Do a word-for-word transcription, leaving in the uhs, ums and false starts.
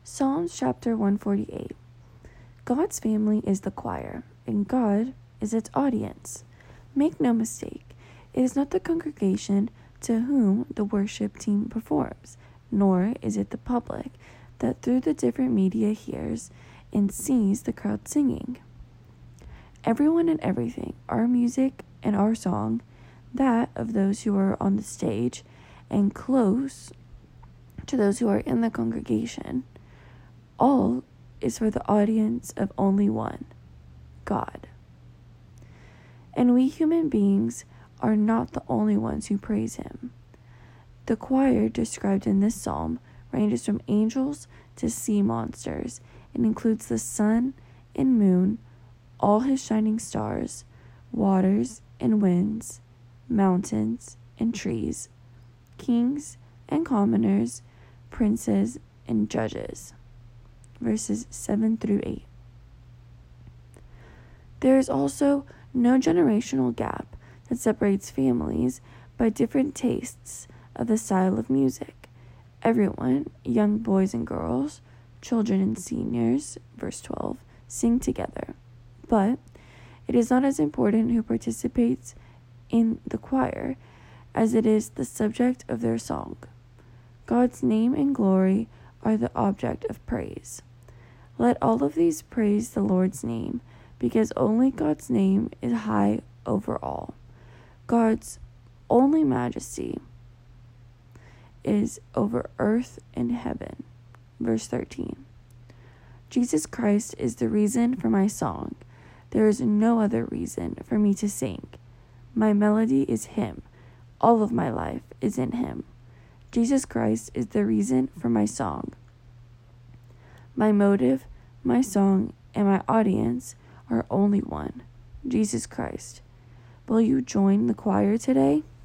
Psalms chapter one forty-eight. God's family is the choir, and God is its audience. Make no mistake, it is not the congregation to whom the worship team performs, nor is it the public that through the different media hears and sees the crowd singing. Everyone and everything, our music and our song, that of those who are on the stage, and close to those who are in the congregation, all is for the audience of only one, God. And we human beings are not the only ones who praise him. The choir described in this psalm ranges from angels to sea monsters and includes the sun and moon, all his shining stars, waters and winds, mountains and trees, kings and commoners, princes and judges. Verses seven through eight. There is also no generational gap that separates families by different tastes of the style of music. Everyone, young boys and girls, children and seniors, verse twelve, sing together. But it is not as important who participates in the choir as it is the subject of their song. God's name and glory are the object of praise. Let all of these praise the Lord's name, because only God's name is high over all. God's only majesty is over earth and heaven. Verse thirteen. Jesus Christ is the reason for my song. There is no other reason for me to sing. My melody is him. All of my life is in him. Jesus Christ is the reason for my song. My motive, my song, and my audience are only one, Jesus Christ. Will you join the choir today?